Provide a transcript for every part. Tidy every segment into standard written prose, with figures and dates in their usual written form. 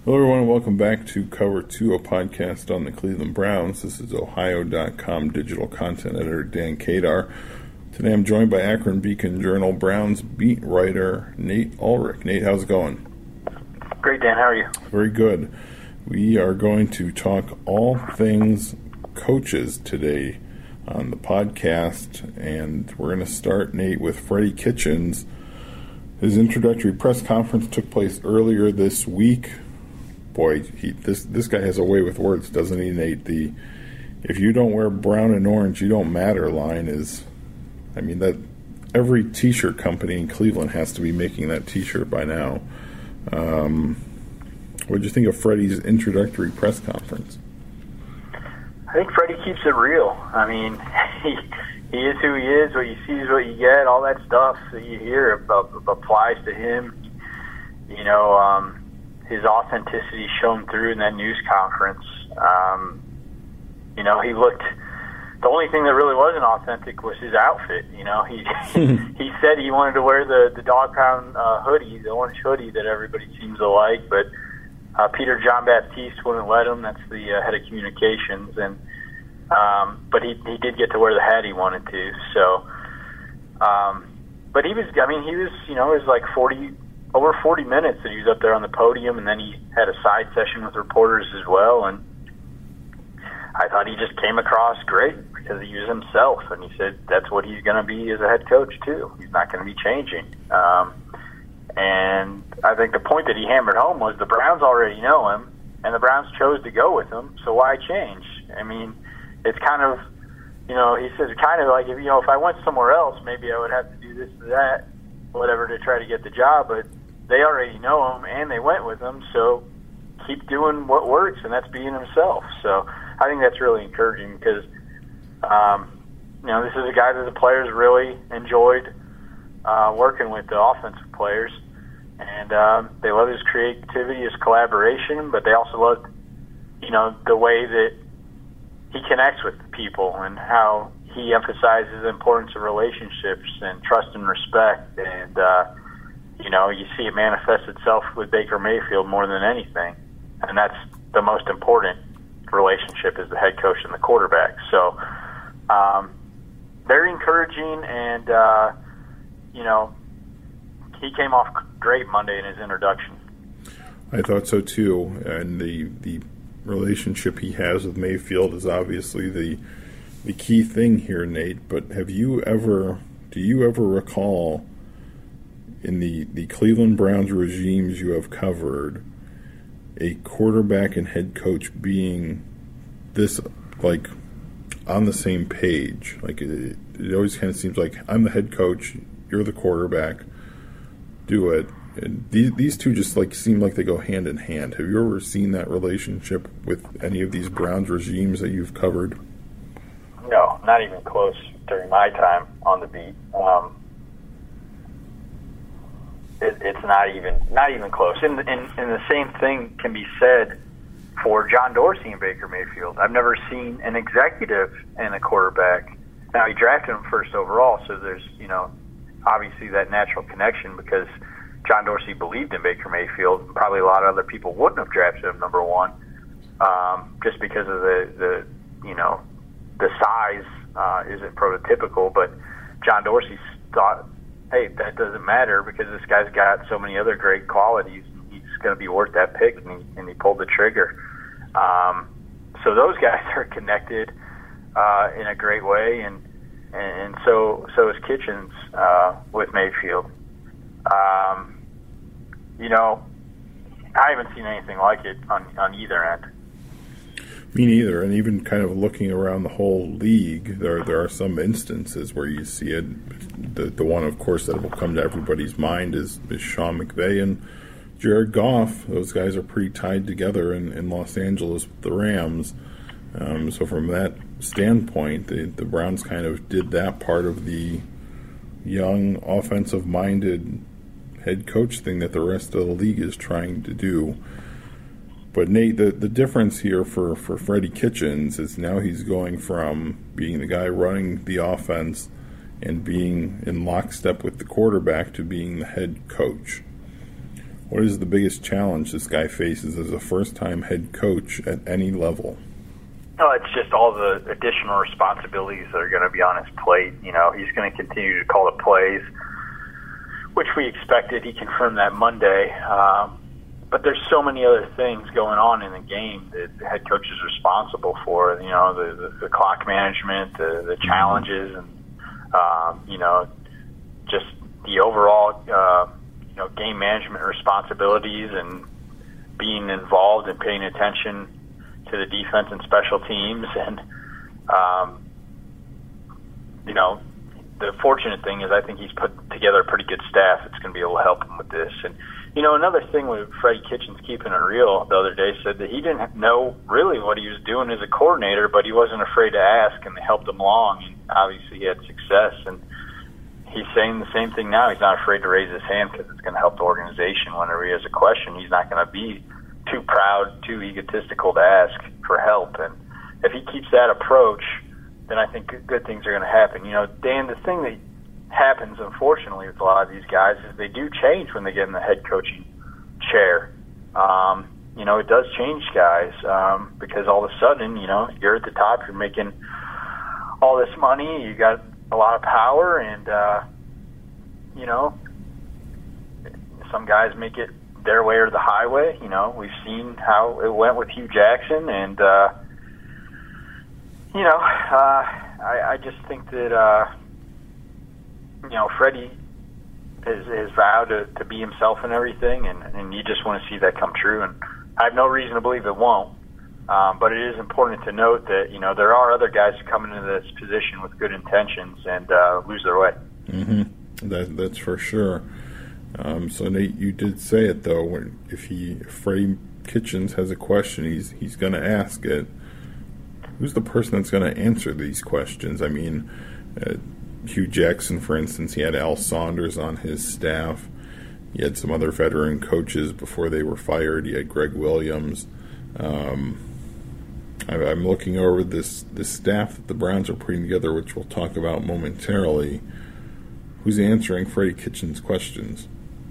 Hello, everyone, and welcome back to Cover 2, a podcast on the Cleveland Browns. This is Ohio.com digital content editor Dan Kadar. Today I'm joined by Akron Beacon Journal Browns beat writer Nate Ulrich. Nate, how's it going? Great, Dan. How are you? Very good. We are going to talk all things coaches today on the podcast, and we're going to start, Nate, with Freddie Kitchens. His introductory press conference took place earlier this week. Boy, this guy has a way with words, doesn't he, Nate? The "if you don't wear brown and orange, you don't matter" line is, that every T-shirt company in Cleveland has to be making that T-shirt by now. What did you think of Freddie's introductory press conference? I think Freddie keeps it real. He is who he is. What you see is what you get. All that stuff that you hear applies to him. His authenticity shone through in that news conference. He looked. The only thing that really wasn't authentic was his outfit. He said he wanted to wear the Dog Pound hoodie, the orange hoodie that everybody seems to like, but Peter John Baptiste wouldn't let him. That's the head of communications, and but he did get to wear the hat he wanted to. So, but he was. It was like over 40 minutes that he was up there on the podium, and then he had a side session with reporters as well, and I thought he just came across great because he was himself, and he said that's what he's going to be as a head coach too. He's not going to be changing. And I think the point that he hammered home was the Browns already know him, and the Browns chose to go with him, so why change? It's kind of, he says kind of like, if I went somewhere else, maybe I would have to do this or that, whatever, to try to get the job, but they already know him, and they went with him, so keep doing what works, and that's being himself. So I think that's really encouraging because, this is a guy that the players really enjoyed working with, the offensive players, and they love his creativity, his collaboration, but they also love, the way that he connects with people and how he emphasizes the importance of relationships and trust and respect, and you see it manifest itself with Baker Mayfield more than anything, and that's the most important relationship is the head coach and the quarterback. So very encouraging, and he came off great Monday in his introduction. I thought so too, and the relationship he has with Mayfield is obviously the key thing here, Nate. But do you ever recall in the Cleveland Browns regimes you have covered a quarterback and head coach being this, like, on the same page? Like, it always kind of seems like I'm the head coach, you're the quarterback, do it. And these two just seem like they go hand in hand. Have you ever seen that relationship with any of these Browns regimes that you've covered? No, not even close during my time on the beat. It's not even close. And the same thing can be said for John Dorsey and Baker Mayfield. I've never seen an executive and a quarterback. Now, he drafted him first overall, so there's, obviously that natural connection because John Dorsey believed in Baker Mayfield. Probably a lot of other people wouldn't have drafted him number one, just because of the size isn't prototypical. But John Dorsey thought, hey, that doesn't matter because this guy's got so many other great qualities. He's going to be worth that pick, and he pulled the trigger. So those guys are connected in a great way, and so is Kitchens with Mayfield. I haven't seen anything like it on either end. Me neither, and even kind of looking around the whole league, there are some instances where you see it. The one, of course, that will come to everybody's mind is Sean McVay and Jared Goff. Those guys are pretty tied together in Los Angeles with the Rams. So from that standpoint, the Browns kind of did that part of the young, offensive-minded head coach thing that the rest of the league is trying to do. But Nate, the difference here for Freddie Kitchens is now he's going from being the guy running the offense and being in lockstep with the quarterback to being the head coach. What is the biggest challenge this guy faces as a first-time head coach at any level? No, it's just all the additional responsibilities that are going to be on his plate. You know, he's going to continue to call the plays, which we expected. He confirmed that Monday. But there's so many other things going on in the game that the head coach is responsible for. You know, the clock management, the challenges, and you know, just the overall game management responsibilities and being involved and paying attention to the defense and special teams. And you know, the fortunate thing is I think he's put together a pretty good staff that's going to be able to help him with this. And you know, another thing with Freddie Kitchens keeping it real the other day said that he didn't know really what he was doing as a coordinator, but he wasn't afraid to ask, and they helped him along, and obviously he had success. And he's saying the same thing now. He's not afraid to raise his hand because it's going to help the organization whenever he has a question. He's not going to be too proud, too egotistical to ask for help. And if he keeps that approach, then I think good things are going to happen. You know, Dan, the thing that happens, unfortunately, with a lot of these guys is they do change when they get in the head coaching chair. You know, it does change guys because all of a sudden, you know, you're at the top, you're making all this money, you got a lot of power, and, you know, some guys make it their way or the highway. You know, we've seen how it went with Hugh Jackson, and, you know, I just think that, you know, Freddie has vowed to be himself and everything, and you just want to see that come true. And I have no reason to believe it won't. But it is important to note that, you know, there are other guys who come into this position with good intentions and lose their way. Mm-hmm. That's for sure. So Nate, you did say it though. If Freddie Kitchens has a question, he's going to ask it. Who's the person that's going to answer these questions? I mean, Hugh Jackson, for instance, he had Al Saunders on his staff. He had some other veteran coaches before they were fired. He had Greg Williams. I'm looking over this staff that the Browns are putting together, which we'll talk about momentarily. Who's answering Freddie Kitchens' questions?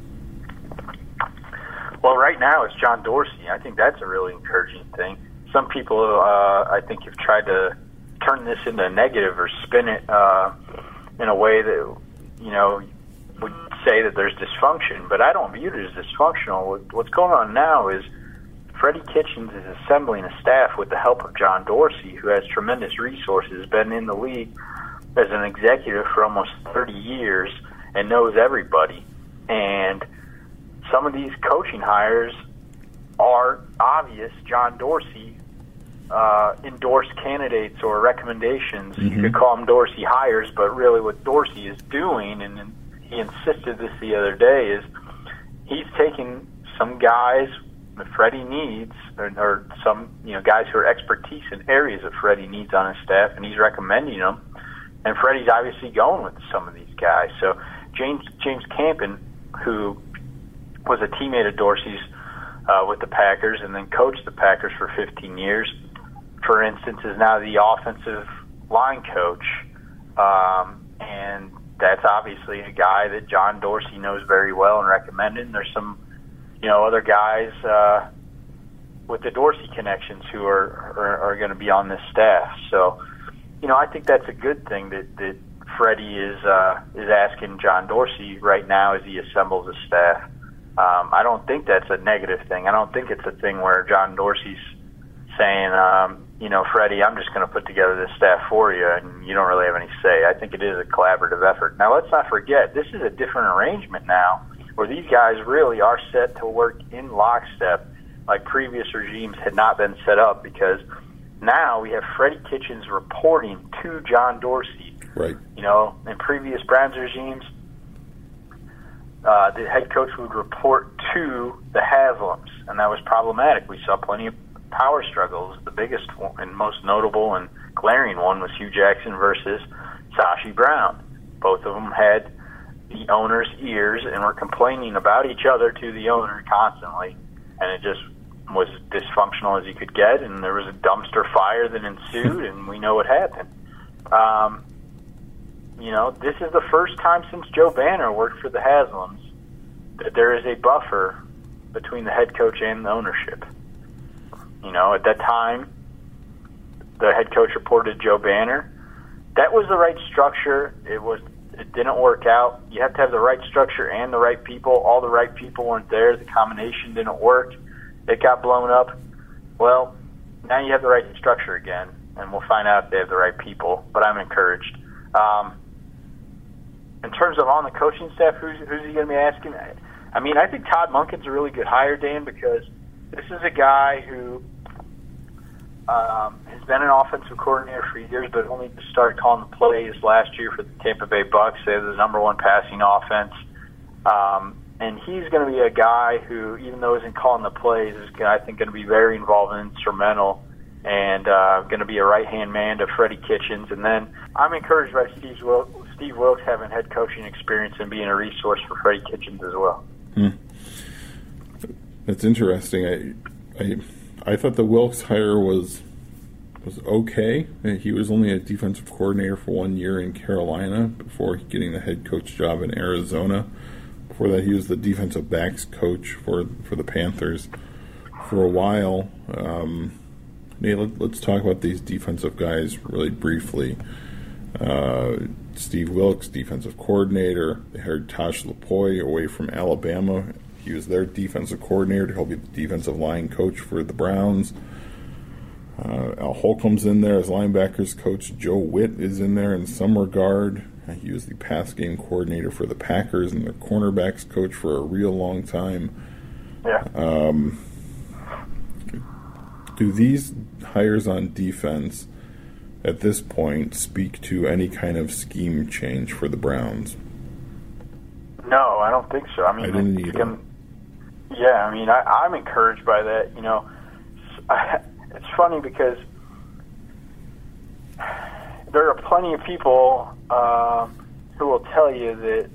Well, right now it's John Dorsey. I think that's a really encouraging thing. Some people, I think, have tried to turn this into a negative or spin it in a way that, you know, would say that there's dysfunction, but I don't view it as dysfunctional. What's going on now is Freddie Kitchens is assembling a staff with the help of John Dorsey, who has tremendous resources, been in the league as an executive for almost 30 years and knows everybody. And some of these coaching hires are obvious John Dorsey endorsed candidates or recommendations. Mm-hmm. You could call them Dorsey hires, but really what Dorsey is doing, and he insisted this the other day, is he's taking some guys that Freddie needs, or some, you know, guys who are expertise in areas that Freddie needs on his staff, and he's recommending them. And Freddie's obviously going with some of these guys. So James Campen, who was a teammate of Dorsey's with the Packers and then coached the Packers for 15 years, for instance, is now the offensive line coach. And that's obviously a guy that John Dorsey knows very well and recommended. And there's some, you know, other guys with the Dorsey connections who are going to be on this staff. So, you know, I think that's a good thing that Freddie is asking John Dorsey right now as he assembles his staff. I don't think that's a negative thing. I don't think it's a thing where John Dorsey's saying, you know, Freddie, I'm just going to put together this staff for you, and you don't really have any say. I think it is a collaborative effort. Now, let's not forget, this is a different arrangement now, where these guys really are set to work in lockstep like previous regimes had not been set up, because now we have Freddie Kitchens reporting to John Dorsey. Right. You know, in previous Browns regimes, the head coach would report to the Haslams, and that was problematic. We saw plenty of power struggles. The biggest and most notable and glaring one was Hugh Jackson versus Sashi Brown. Both of them had the owner's ears and were complaining about each other to the owner constantly, and it just was dysfunctional as you could get, and there was a dumpster fire that ensued, and we know what happened. You know, this is the first time since Joe Banner worked for the Haslams that there is a buffer between the head coach and the ownership. You know, at that time, the head coach reported Joe Banner. That was the right structure. It didn't work out. You have to have the right structure and the right people. All the right people weren't there. The combination didn't work. It got blown up. Well, now you have the right structure again, and we'll find out if they have the right people. But I'm encouraged. In terms of on the coaching staff, who's he going to be asking? I mean, I think Todd Monken's a really good hire, Dan, because this is a guy who has been an offensive coordinator for years, but only just started calling the plays last year for the Tampa Bay Bucks. They have the number one passing offense. And he's going to be a guy who, even though he isn't calling the plays, is, I think, going to be very involved and instrumental and going to be a right-hand man to Freddie Kitchens. And then I'm encouraged by Steve Wilks having head coaching experience and being a resource for Freddie Kitchens as well. That's interesting. I thought the Wilks hire was okay. He was only a defensive coordinator for 1 year in Carolina before getting the head coach job in Arizona. Before that, he was the defensive backs coach for the Panthers for a while. Nate, let's talk about these defensive guys really briefly. Steve Wilks, defensive coordinator. They hired Tosh Lupoi away from Alabama. He was their defensive coordinator to help be the defensive line coach for the Browns. Al Holcomb's in there as linebackers coach. Joe Witt is in there in some regard. He was the pass game coordinator for the Packers and their cornerbacks coach for a real long time. Yeah. Do these hires on defense at this point speak to any kind of scheme change for the Browns? No, I don't think so. I mean, I didn't either. Yeah, I mean, I'm encouraged by that. You know, it's funny because there are plenty of people who will tell you that,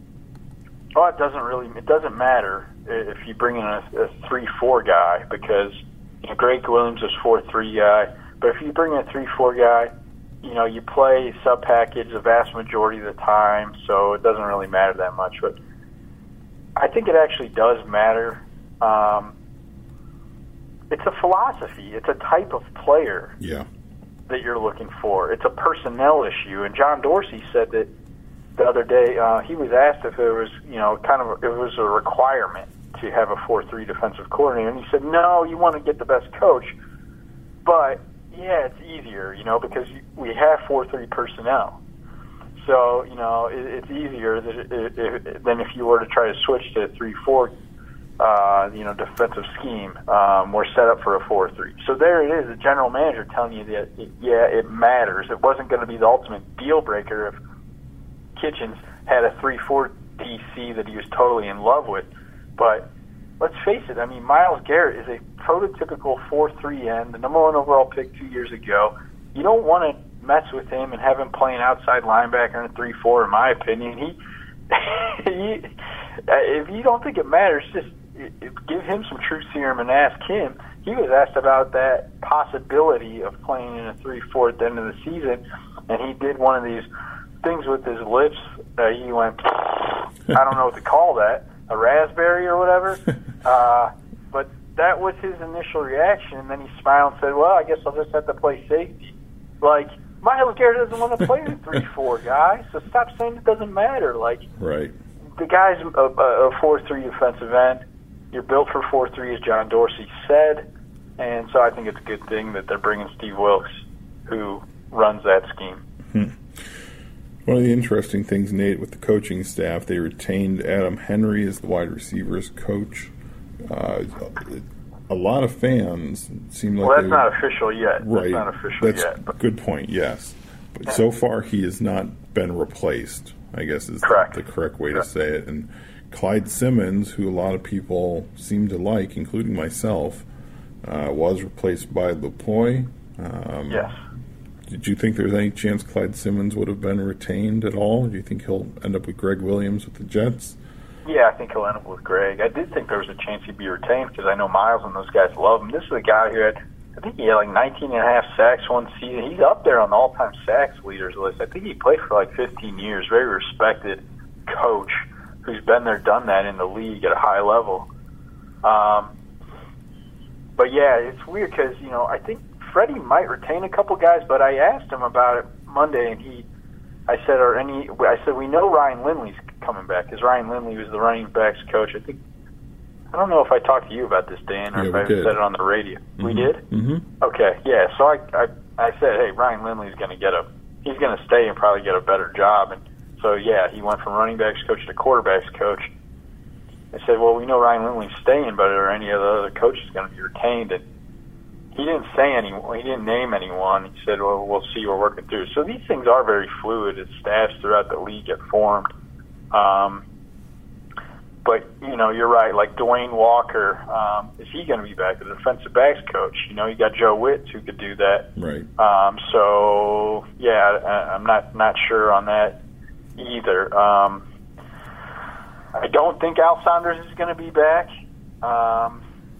it doesn't matter if you bring in a 3-4 guy because, you know, Greg Williams is 4-3 guy. But if you bring in a 3-4 guy, you know, you play sub-package the vast majority of the time, so it doesn't really matter that much. But I think it actually does matter. It's a philosophy. It's a type of player that you're looking for. It's a personnel issue. And John Dorsey said that the other day. He was asked if it was, you know, if it was a requirement to have a 4-3 defensive coordinator, and he said, no, you want to get the best coach, but yeah, it's easier, you know, because we have 4-3 personnel. So, you know, it's easier than if you were to try to switch to a 3-4, you know, defensive scheme. We're set up for a 4-3. So there it is, the general manager telling you that, it matters. It wasn't going to be the ultimate deal breaker if Kitchens had a 3-4 DC that he was totally in love with. But let's face it, I mean, Myles Garrett is a prototypical 4-3 end, the number one overall pick 2 years ago. You don't want to mess with him and have him playing outside linebacker in a 3-4, in my opinion. If you don't think it matters, just give him some truth serum and ask him. He was asked about that possibility of playing in a 3-4 at the end of the season, and he did one of these things with his lips. He went, I don't know what to call that, a raspberry or whatever. But that was his initial reaction, and then he smiled and said, well, I guess I'll just have to play safety. Like, Myles Garrett doesn't want to play the 3-4 guy, so stop saying it doesn't matter. Like, right. The guy's a 4-3 defensive end. You're built for 4-3, as John Dorsey said, and so I think it's a good thing that they're bringing Steve Wilks, who runs that scheme. One of the interesting things, Nate, with the coaching staff, they retained Adam Henry as the wide receivers coach. A lot of fans seem like that's not official yet. Right. That's not official yet. But good point, yes. But so far he has not been replaced, I guess is the correct way to say it. And Clyde Simmons, who a lot of people seem to like, including myself, was replaced by Lupoi. Yes. Did you think there was any chance Clyde Simmons would have been retained at all? Do you think he'll end up with Greg Williams with the Jets? Yeah, I think he'll end up with Greg. I did think there was a chance he'd be retained because I know Miles and those guys love him. This is a guy who had, I think he had like 19 and a half sacks one season. He's up there on the all-time sacks leaders list. I think he played for like 15 years. Very respected coach who's been there, done that in the league at a high level. But yeah, it's weird because, I think Freddie might retain a couple guys, but I asked him about it Monday, and I said, we know Ryan Lindley's coming back, because Ryan Lindley was the running backs coach. I don't know if I talked to you about this, Dan, or if I said it on the radio. Mm-hmm. We did? Mm-hmm. Okay, yeah. So I said, hey, Ryan Lindley's going to he's going to stay and probably get a better job. And so, yeah, he went from running backs coach to quarterbacks coach. I said, well, we know Ryan Lindley's staying, but are any of the other coaches going to be retained? And he didn't say anyone. He didn't name anyone. He said, well, we'll see. We're working through. So these things are very fluid as staffs throughout the league get formed. But, you're right. Like Dwayne Walker, is he going to be back? The defensive backs coach. You got Joe Witts who could do that. Right. So, yeah, I'm not sure on that either. I don't think Al Saunders is going to be back. I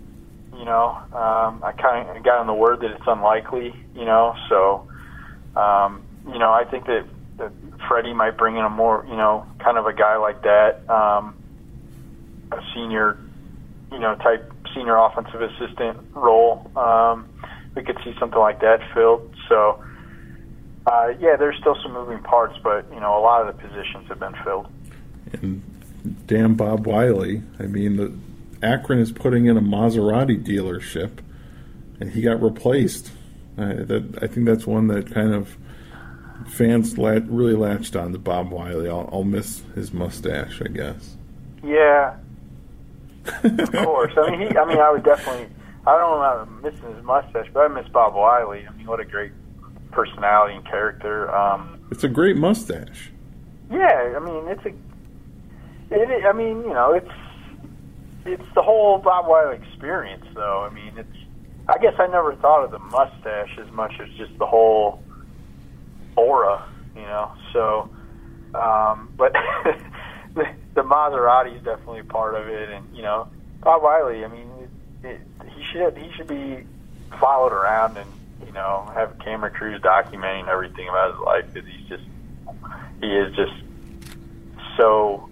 kind of got on the word that it's unlikely, So, I think that Freddie might bring in a more, kind of a guy like that, a senior, type senior offensive assistant role. We could see something like that filled. So, there's still some moving parts, but, a lot of the positions have been filled. And damn Bob Wiley. I mean, Akron is putting in a Maserati dealership, and he got replaced. I think that's one that kind of fans really latched on to Bob Wiley. I'll miss his mustache, I guess. Yeah, of course. I would definitely. I don't know about missing his mustache, but I miss Bob Wiley. I mean, what a great personality and character. It's a great mustache. Yeah, it's the whole Bob Wiley experience, though. I guess I never thought of the mustache as much as just the whole aura, So, but the Maserati is definitely part of it, and Bob Wiley. He should be followed around and have camera crews documenting everything about his life, because he is just so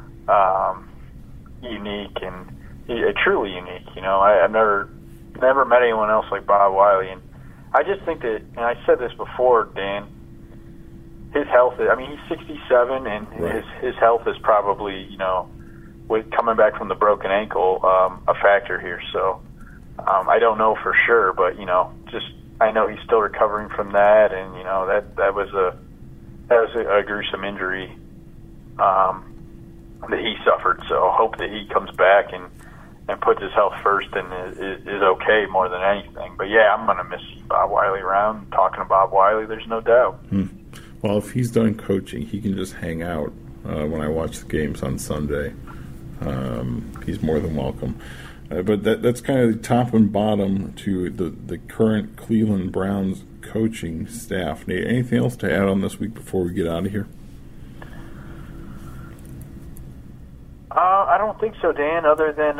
unique and truly unique. I've never met anyone else like Bob Wiley, and I just think that, and I said this before, Dan, his health. He's 67, and right. his health is probably, with coming back from the broken ankle, a factor here. So I don't know for sure, but I know he's still recovering from that, and that was a gruesome injury that he suffered. So I hope that he comes back and puts his health first and is okay more than anything. But yeah, I'm going to miss Bob Wiley around. Talking to Bob Wiley, there's no doubt. Well, if he's done coaching, he can just hang out when I watch the games on Sunday. He's more than welcome. But that's kind of the top and bottom to the current Cleveland Browns coaching staff. Nate, anything else to add on this week before we get out of here? I don't think so, Dan, other than,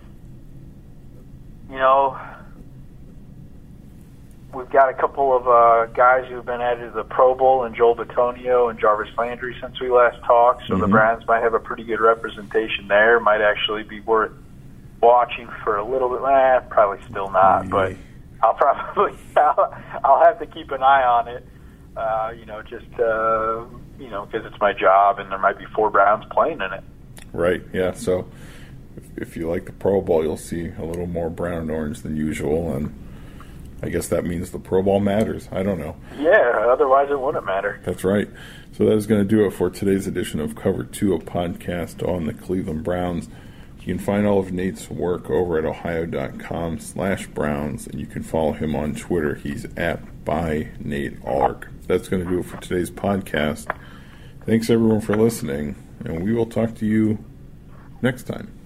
we've got a couple of guys who've been added to the Pro Bowl, and Joel Bitonio and Jarvis Landry since we last talked, so the Browns might have a pretty good representation there. Might actually be worth watching for a little bit. Probably still not, but I'll have to keep an eye on it, because it's my job, and there might be 4 Browns playing in it. Right, yeah, so if you like the Pro Bowl, you'll see a little more brown and orange than usual, and I guess that means the Pro Bowl matters. I don't know. Yeah, otherwise it wouldn't matter. That's right. So that is going to do it for today's edition of Cover 2, a podcast on the Cleveland Browns. You can find all of Nate's work over at ohio.com/Browns, and you can follow him on Twitter. He's at @ByNateArg. That's going to do it for today's podcast. Thanks, everyone, for listening, and we will talk to you next time.